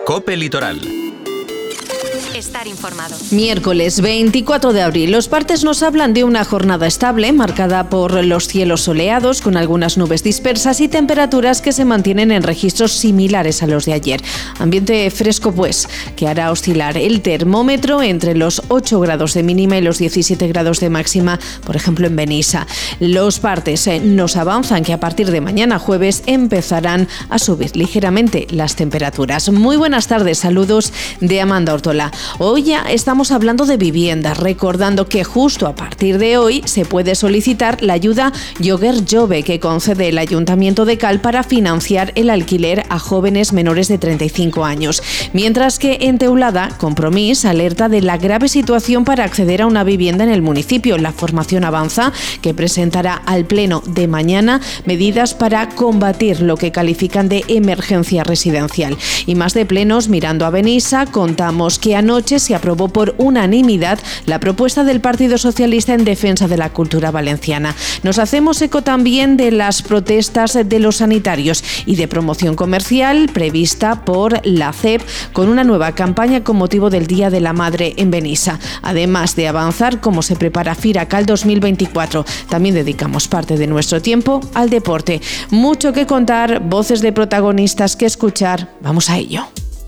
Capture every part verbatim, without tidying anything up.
COPE Litoral. Estar informado. Miércoles veinticuatro de abril. Los partes nos hablan de una jornada estable, marcada por los cielos soleados, con algunas nubes dispersas y temperaturas que se mantienen en registros similares a los de ayer. Ambiente fresco, pues, que hará oscilar el termómetro entre los ocho grados de mínima y los diecisiete grados de máxima, por ejemplo, en Benissa. Los partes eh, nos avanzan que a partir de mañana jueves empezarán a subir ligeramente las temperaturas. Muy buenas tardes, saludos de Amanda Ortola. Hoy ya estamos hablando de vivienda, recordando que justo a partir de hoy se puede solicitar la ayuda Lloguer Jove que concede el Ayuntamiento de Cal para financiar el alquiler a jóvenes menores de treinta y cinco años. Mientras que en Teulada, Compromís alerta de la grave situación para acceder a una vivienda en el municipio. La formación avanza que presentará al Pleno de mañana medidas para combatir lo que califican de emergencia residencial. Y más de plenos mirando a Benissa, contamos que anoche se aprobó por unanimidad la propuesta del Partido Socialista en defensa de la cultura valenciana. Nos hacemos eco también de las protestas de los sanitarios y de promoción comercial prevista por la C E P con una nueva campaña con motivo del Día de la Madre en Benissa. Además de avanzar cómo se prepara Firacal dos mil veinticuatro, también dedicamos parte de nuestro tiempo al deporte. Mucho que contar, voces de protagonistas que escuchar. Vamos a ello.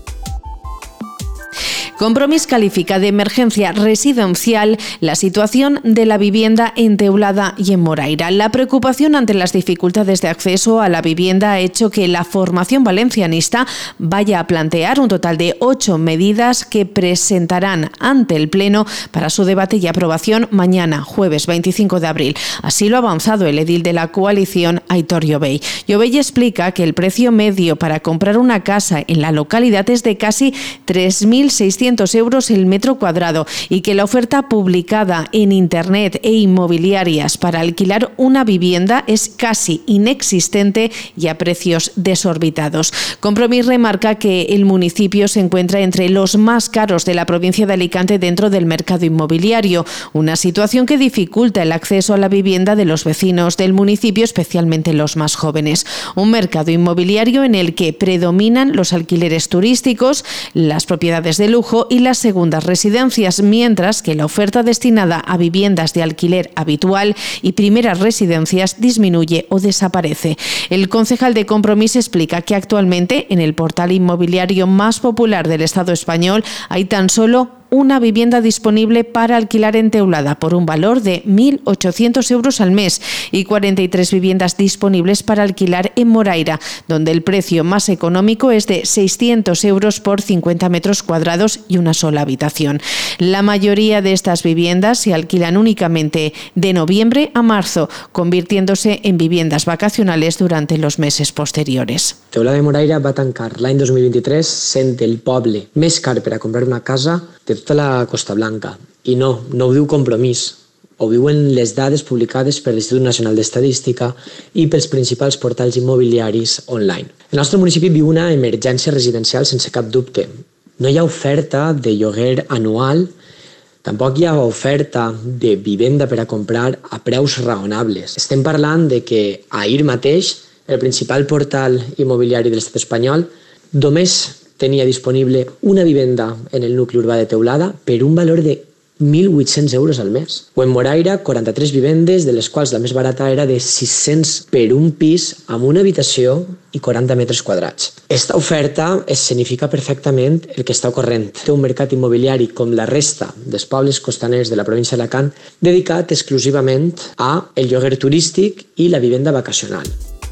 Compromís califica de emergencia residencial la situación de la vivienda en Teulada y en Moraira. La preocupación ante las dificultades de acceso a la vivienda ha hecho que la formación valencianista vaya a plantear un total de ocho medidas que presentarán ante el Pleno para su debate y aprobación mañana, jueves veinticinco de abril. Así lo ha avanzado el edil de la coalición, Aitor Llobell. Llobell explica que el precio medio para comprar una casa en la localidad es de casi tres mil seiscientos euros el metro cuadrado y que la oferta publicada en Internet e inmobiliarias para alquilar una vivienda es casi inexistente y a precios desorbitados. Compromís remarca que el municipio se encuentra entre los más caros de la provincia de Alicante dentro del mercado inmobiliario, una situación que dificulta el acceso a la vivienda de los vecinos del municipio, especialmente los más jóvenes. Un mercado inmobiliario en el que predominan los alquileres turísticos, las propiedades de lujo y las segundas residencias, mientras que la oferta destinada a viviendas de alquiler habitual y primeras residencias disminuye o desaparece. El concejal de Compromís explica que actualmente en el portal inmobiliario más popular del Estado español hay tan solo una vivienda disponible para alquilar en Teulada por un valor de mil ochocientos euros al mes y cuarenta y tres viviendas disponibles para alquilar en Moraira, donde el precio más económico es de seiscientos euros por cincuenta metros cuadrados y una sola habitación. La mayoría de estas viviendas se alquilan únicamente de noviembre a marzo, convirtiéndose en viviendas vacacionales durante los meses posteriores. Teulada de Moraira va tancar l'any dos mil vint-i-tres sent el poble més car per a comprar una casa de tota la Costa Blanca. I no, no ho diu Compromís, ho diuen les dades publicades per l'Institut Nacional d'Estadística i pels principals portals immobiliaris online. El nostre municipi viu una emergència residencial sense cap dubte. No hi ha oferta de lloguer anual, tampoc hi ha oferta de vivenda per a comprar a preus raonables. Estem parlant de que ahir mateix el principal portal immobiliari de l'estat espanyol només tenia disponible una vivenda en el nucli urbà de Teulada per un valor de mil vuit-cents euros al mes. O en Moraira, quaranta-tres vivendes, de les quals la més barata era de sis-cents per un pis amb una habitació i quaranta metres quadrats. Esta oferta escenifica perfectament el que està ocorrent. Té un mercat immobiliari com la resta dels pobles costaners de la província d'Alacant dedicat exclusivament a el lloguer turístic i la vivenda vacacional.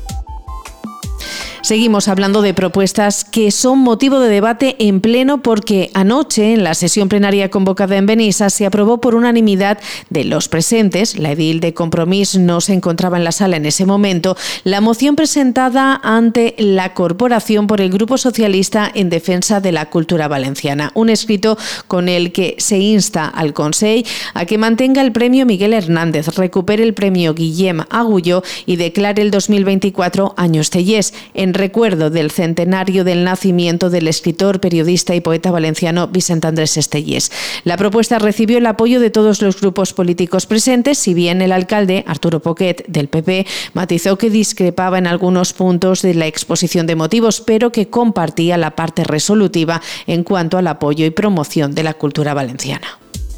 Seguimos hablando de propuestas que son motivo de debate en pleno porque anoche, en la sesión plenaria convocada en Benissa, se aprobó por unanimidad de los presentes, la edil de Compromís no se encontraba en la sala en ese momento, la moción presentada ante la corporación por el Grupo Socialista en defensa de la cultura valenciana. Un escrito con el que se insta al Consell a que mantenga el premio Miguel Hernández, recupere el premio Guillem Agulló y declare el dos mil veinticuatro año Estellés. En en recuerdo del centenario del nacimiento del escritor, periodista y poeta valenciano Vicent Andrés Estellés. La propuesta recibió el apoyo de todos los grupos políticos presentes, si bien el alcalde, Arturo Poquet, del P P, matizó que discrepaba en algunos puntos de la exposición de motivos, pero que compartía la parte resolutiva en cuanto al apoyo y promoción de la cultura valenciana.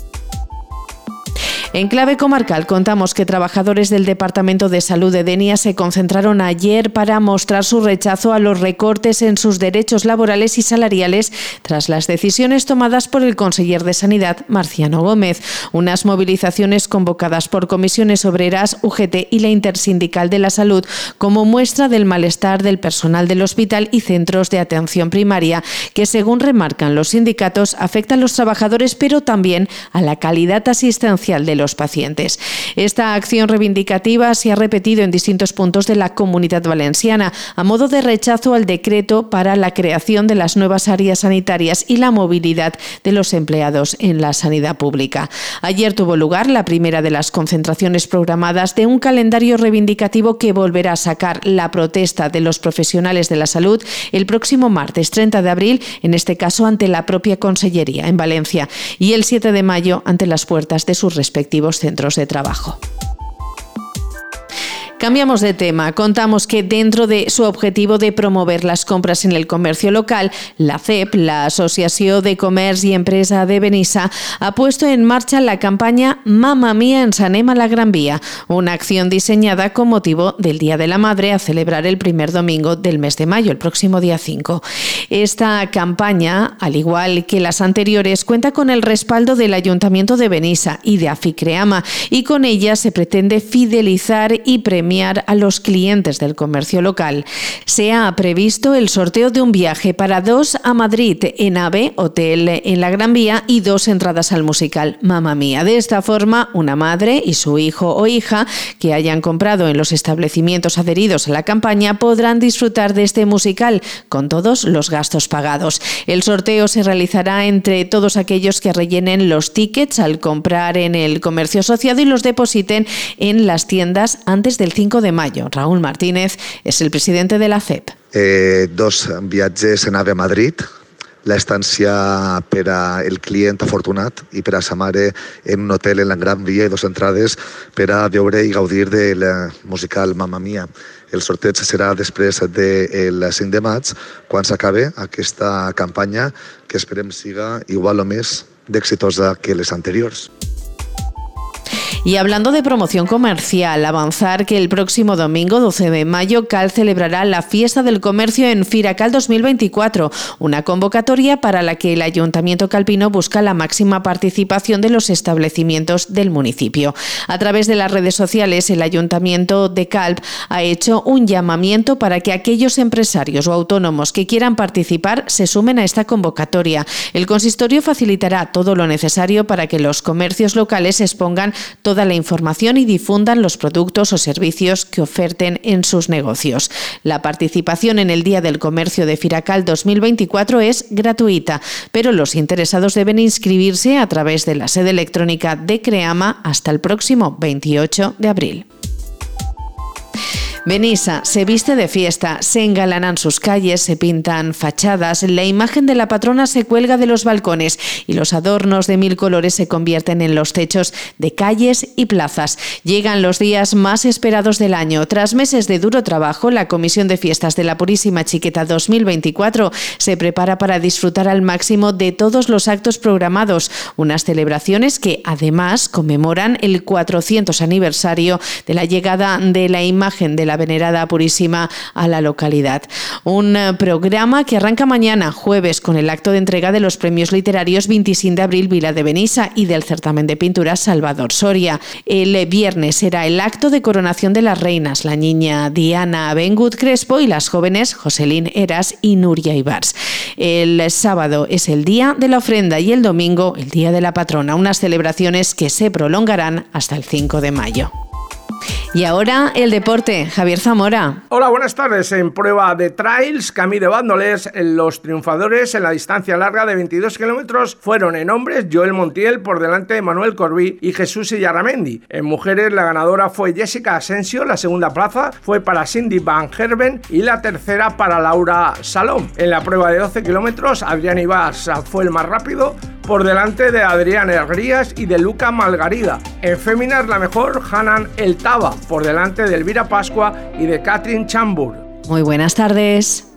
En clave comarcal contamos que trabajadores del Departamento de Salud de Denia se concentraron ayer para mostrar su rechazo a los recortes en sus derechos laborales y salariales tras las decisiones tomadas por el conseller de Sanidad, Marciano Gómez. Unas movilizaciones convocadas por comisiones obreras, U G T y la Intersindical de la Salud como muestra del malestar del personal del hospital y centros de atención primaria, que según remarcan los sindicatos afectan a los trabajadores pero también a la calidad asistencial de los los pacientes. Esta acción reivindicativa se ha repetido en distintos puntos de la Comunidad Valenciana a modo de rechazo al decreto para la creación de las nuevas áreas sanitarias y la movilidad de los empleados en la sanidad pública. Ayer tuvo lugar la primera de las concentraciones programadas de un calendario reivindicativo que volverá a sacar la protesta de los profesionales de la salud el próximo martes treinta de abril, en este caso ante la propia Consellería en Valencia, y el siete de mayo ante las puertas de sus respectivos centros de trabajo. Cambiamos de tema. Contamos que dentro de su objetivo de promover las compras en el comercio local, la C E P, la Asociación de Comerç y Empresa de Benissa, ha puesto en marcha la campaña Mamma Mia ensanem a la Gran Vía, una acción diseñada con motivo del Día de la Madre a celebrar el primer domingo del mes de mayo, el próximo día cinco. Esta campaña, al igual que las anteriores, cuenta con el respaldo del Ayuntamiento de Benissa y de Aficreama, y con ella se pretende fidelizar y premiar a los clientes del comercio local. Se ha previsto el sorteo de un viaje para dos a Madrid en AVE, hotel en la Gran Vía, y dos entradas al musical Mamma Mia. De esta forma, una madre y su hijo o hija que hayan comprado en los establecimientos adheridos a la campaña podrán disfrutar de este musical con todos los gastos pagados. El sorteo se realizará entre todos aquellos que rellenen los tickets al comprar en el comercio asociado y los depositen en las tiendas antes del cinco de mayo. Raúl Martínez es el presidente de la C E P. Eh, dos viatges en AVE a Madrid, la estancia per a el client afortunat i per a sa mare en un hotel en la Gran Via i dos entrades per a veure i gaudir del musical Mamma Mia. El sorteig serà després del cinc de maig, quan s'acabe aquesta campanya, que esperem siga igual o més d'exitosa que les anteriors. Y hablando de promoción comercial, avanzar que el próximo domingo doce de mayo Cal celebrará la Fiesta del Comercio en Firacal dos mil veinticuatro, una convocatoria para la que el Ayuntamiento calpino busca la máxima participación de los establecimientos del municipio. A través de las redes sociales, el Ayuntamiento de Calp ha hecho un llamamiento para que aquellos empresarios o autónomos que quieran participar se sumen a esta convocatoria. El consistorio facilitará todo lo necesario para que los comercios locales expongan todo toda la información y difundan los productos o servicios que oferten en sus negocios. La participación en el Día del Comercio de Firacal dos mil veinticuatro es gratuita, pero los interesados deben inscribirse a través de la sede electrónica de Creama hasta el próximo veintiocho de abril. Benissa se viste de fiesta, se engalanan sus calles, se pintan fachadas, la imagen de la patrona se cuelga de los balcones y los adornos de mil colores se convierten en los techos de calles y plazas. Llegan los días más esperados del año. Tras meses de duro trabajo, la Comisión de Fiestas de la Purísima Chiqueta dos mil veinticuatro se prepara para disfrutar al máximo de todos los actos programados, unas celebraciones que además conmemoran el cuatrocientos aniversario de la llegada de la imagen de la Venerada Purísima a la localidad. Un programa que arranca mañana, jueves, con el acto de entrega de los premios literarios veinticinco de abril Vila de Benissa y del certamen de pintura Salvador Soria. El viernes será el acto de coronación de las reinas, la niña Diana Bengut Crespo y las jóvenes Joselín Eras y Nuria Ibars. El sábado es el día de la ofrenda y el domingo el día de la patrona, unas celebraciones que se prolongarán hasta el cinco de mayo. Y ahora el deporte, Javier Zamora. Hola, buenas tardes. En prueba de trails, Camí de Bandoles, los triunfadores en la distancia larga de veintidós kilómetros fueron en hombres Joel Montiel por delante de Manuel Corbí y Jesús Illarramendi. En mujeres la ganadora fue Jessica Asensio, la segunda plaza fue para Cindy Van Gerven y la tercera para Laura Salom. En la prueba de doce kilómetros, Adrián Ibars fue el más rápido por delante de Adrián Hergrías y de Luca Malgarida. En féminas la mejor, Hanan Eltaba, por delante de Elvira Pascua y de Catherine Chambur. Muy buenas tardes.